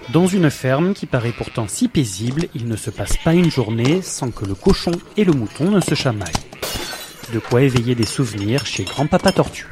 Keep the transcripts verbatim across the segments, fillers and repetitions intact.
Dans une ferme qui paraît pourtant si paisible, il ne se passe pas une journée sans que le cochon et le mouton ne se chamaillent. De quoi éveiller des souvenirs chez Grand-Papa Tortue.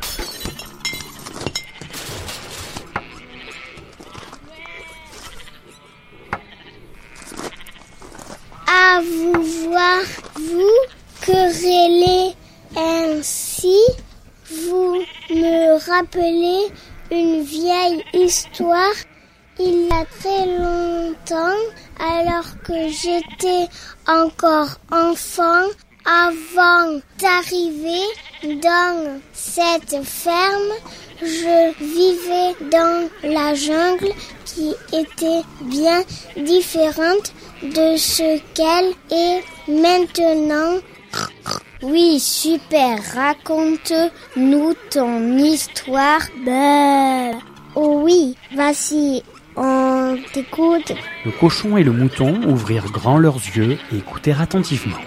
À vous voir, vous quereller ainsi, vous me rappelez une vieille histoire. Il y a très longtemps, alors que j'étais encore enfant, avant d'arriver dans cette ferme, je vivais dans la jungle qui était bien différente de ce qu'elle est maintenant. Oui, super, raconte-nous ton histoire. Bah. Oh oui, vas-y, on t'écoute. Le cochon et le mouton ouvrirent grand leurs yeux et écoutèrent attentivement.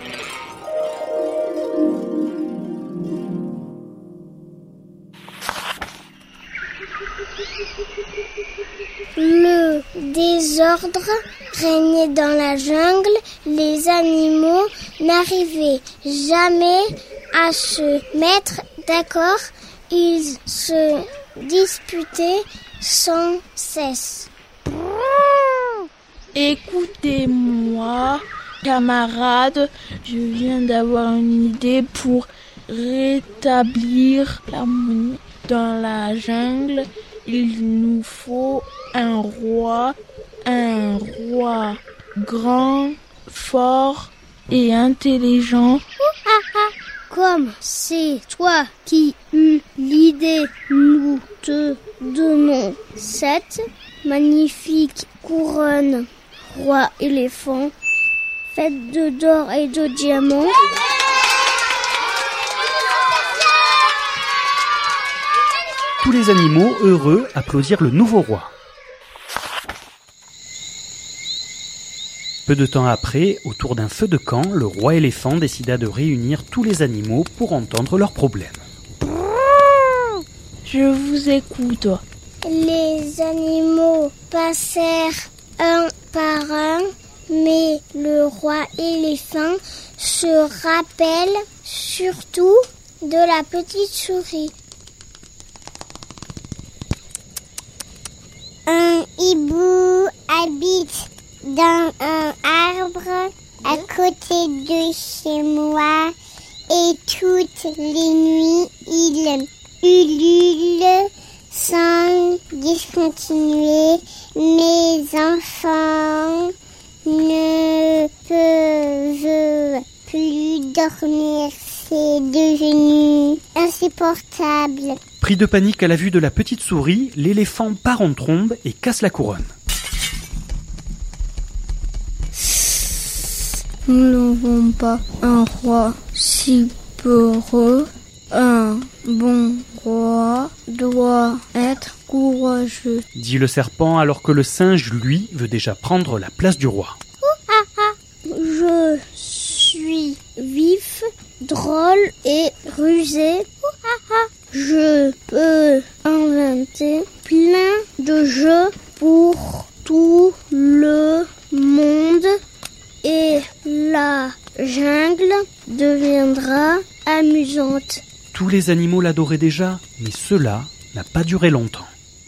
Le désordre régnait dans la jungle. Les animaux n'arrivaient jamais à se mettre d'accord. Ils se disputaient sans cesse. Écoutez-moi, camarades, je viens d'avoir une idée pour rétablir l'harmonie dans la jungle. Il nous faut un roi, un roi grand, fort et intelligent. Comme c'est toi qui eus l'idée, nous te donnons cette magnifique couronne, roi éléphant, faite de d'or et de diamants. Tous les animaux, heureux, applaudirent le nouveau roi. Peu de temps après, autour d'un feu de camp, le roi éléphant décida de réunir tous les animaux pour entendre leurs problèmes. Je vous écoute. Les animaux passèrent un par un, mais le roi éléphant se rappelle surtout de la petite souris. Un hibou habite dans un arbre à côté de chez moi et toutes les nuits il ulule sans discontinuer. Mes enfants ne peuvent plus dormir, c'est devenu insupportable. Pris de panique à la vue de la petite souris, l'éléphant part en trombe et casse la couronne. Nous n'avons pas un roi si peureux. Un bon roi doit être courageux, dit le serpent alors que le singe, lui, veut déjà prendre la place du roi. Je suis vif, drôle et rusé. Je peux inventer plein de jeux pour tout le monde et la jungle deviendra amusante. Tous les animaux l'adoraient déjà, mais cela n'a pas duré longtemps.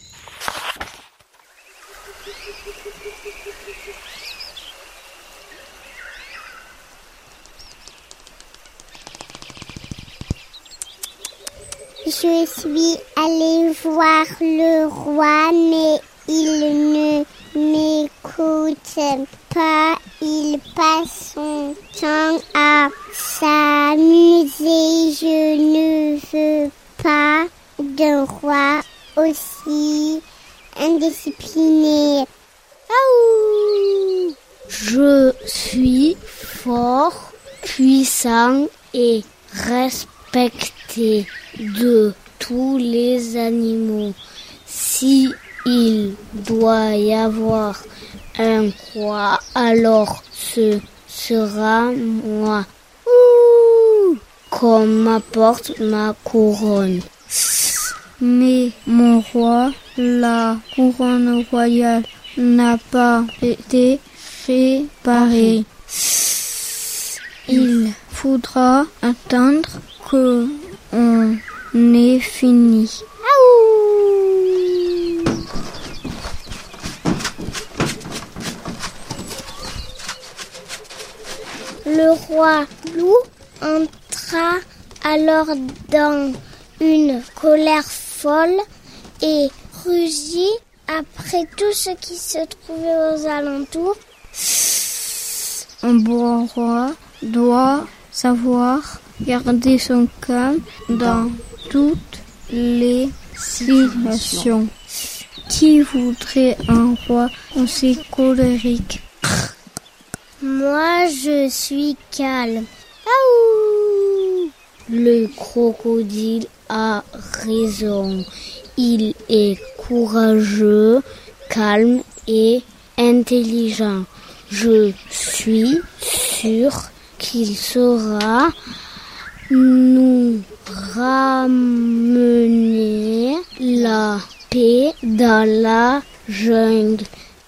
Je suis allée voir le roi, mais il ne m'écoute pas. Il passe son temps à s'amuser. Je ne veux pas d'un roi aussi indiscipliné. Aouh! Je suis fort, puissant et respecté de tous les animaux. Si il doit y avoir un roi, alors ce sera moi. Ouh, qu'on m'apporte ma couronne. Mais mon roi, la couronne royale n'a pas été réparé. Il faudra attendre que on ait fini. Le roi loup entra alors dans une colère folle et rugit après tout ce qui se trouvait aux alentours. Un bon roi doit savoir garder son calme dans toutes les situations. Qui voudrait un roi aussi colérique? Moi, je suis calme. Aouh! Le crocodile a raison. Il est courageux, calme et intelligent. Je suis sûre qu'il saura nous ramener la paix dans la jungle.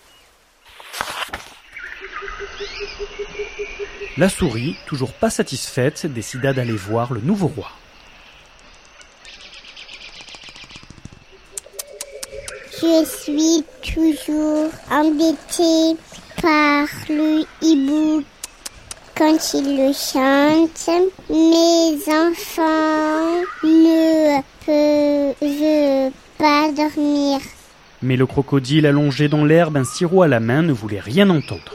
La souris, toujours pas satisfaite, décida d'aller voir le nouveau roi. Je suis toujours embêtée par le hibou quand il le chante. Mes enfants ne peuvent pas dormir. Mais le crocodile allongé dans l'herbe, un sirop à la main, ne voulait rien entendre.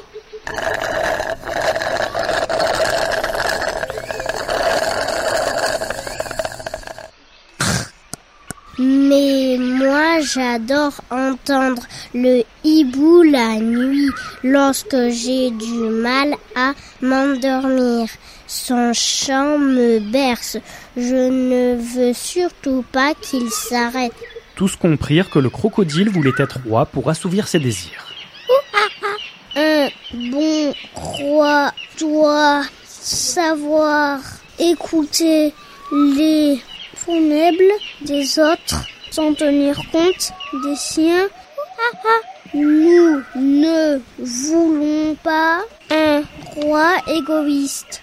Mais moi, j'adore entendre le hibou la nuit lorsque j'ai du mal à m'endormir. Son chant me berce. Je ne veux surtout pas qu'il s'arrête. Tous comprirent que le crocodile voulait être roi pour assouvir ses désirs. Un bon roi doit savoir écouter les funèbres des autres sans tenir compte des siens. Nous ne voulons pas un roi égoïste.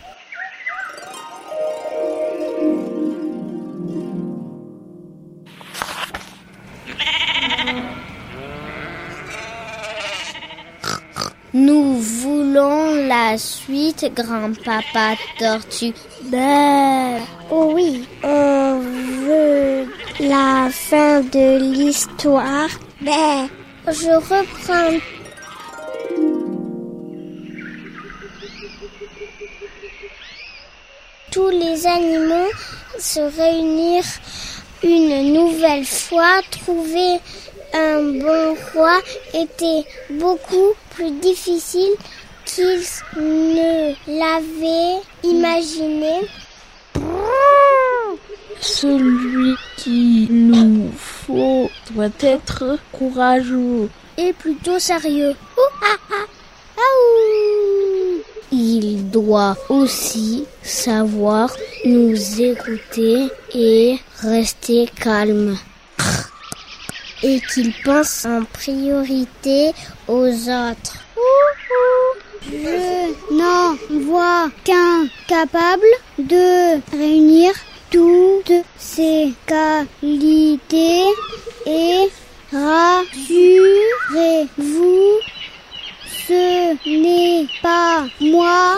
Nous voulons la suite, grand-papa tortue. Ben, oh oui, on veut la fin de l'histoire. Ben, je reprends. Tous les animaux se réunirent une nouvelle fois. Trouver un bon roi était beaucoup plus difficile qu'ils ne l'avaient imaginé. Celui qu'il nous faut doit être courageux et plutôt sérieux. Ouh, ah, ah, aouh. Il doit aussi savoir nous écouter et rester calme. Et qu'il pense en priorité aux autres. Je n'en vois qu'un capable de réunir toutes ces qualités et rassurez-vous, ce n'est pas moi.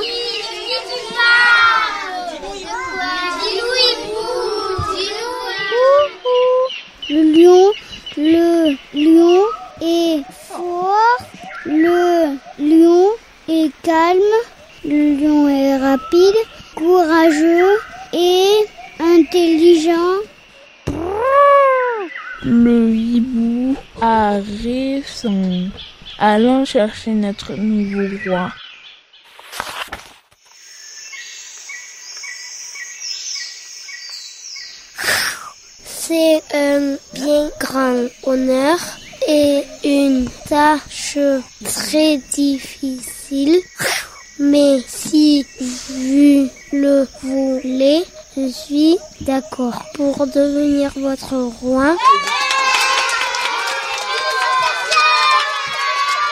Le lion, le lion est fort, le lion est calme, le lion est rapide, courageux et intelligent. Le hibou a raison. Allons chercher notre nouveau roi. C'est un bien grand honneur et une tâche très difficile. Mais si vous le voulez, je suis d'accord pour devenir votre roi.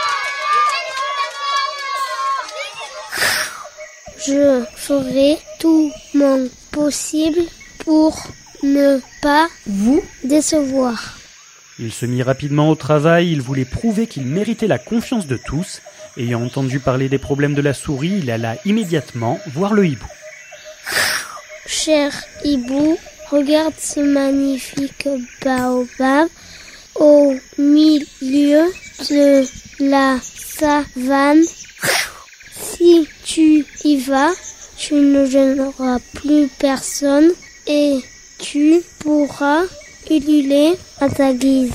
je ferai tout mon possible pour ne pas vous décevoir. Il se mit rapidement au travail, il voulait prouver qu'il méritait la confiance de tous. Ayant entendu parler des problèmes de la souris, il alla immédiatement voir le hibou. Cher hibou, regarde ce magnifique baobab au milieu de la savane. Si tu y vas, tu ne gêneras plus personne et tu pourras ululer à ta guise.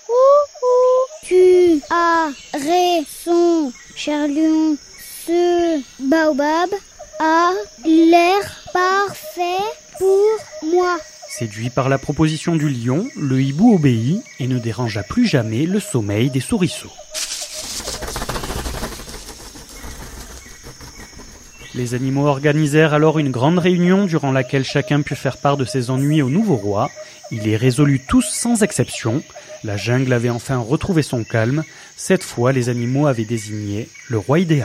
Tu as raison, cher lion. Ce baobab a l'air parfait pour moi. Séduit par la proposition du lion, le hibou obéit et ne dérangea plus jamais le sommeil des souriceaux. Les animaux organisèrent alors une grande réunion durant laquelle chacun put faire part de ses ennuis au nouveau roi. Il les résolut tous sans exception. La jungle avait enfin retrouvé son calme. Cette fois, les animaux avaient désigné le roi idéal.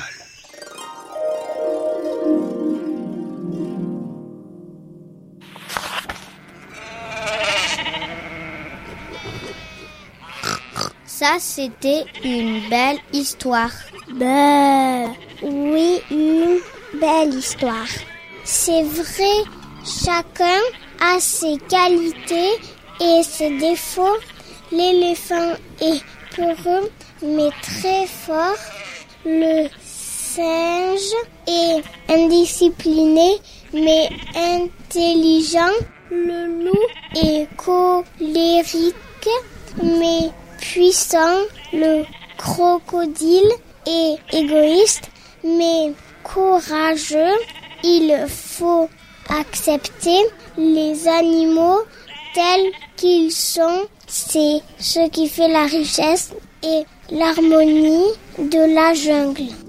Ça, c'était une belle histoire. Ben, oui, une belle histoire. C'est vrai, chacun a ses qualités et ses défauts. L'éléphant est peureux mais très fort. Le singe est indiscipliné mais intelligent. Le loup est colérique mais puissant. Le crocodile est égoïste mais courageux. Il faut accepter les animaux tels qu'ils sont. C'est ce qui fait la richesse et l'harmonie de la jungle.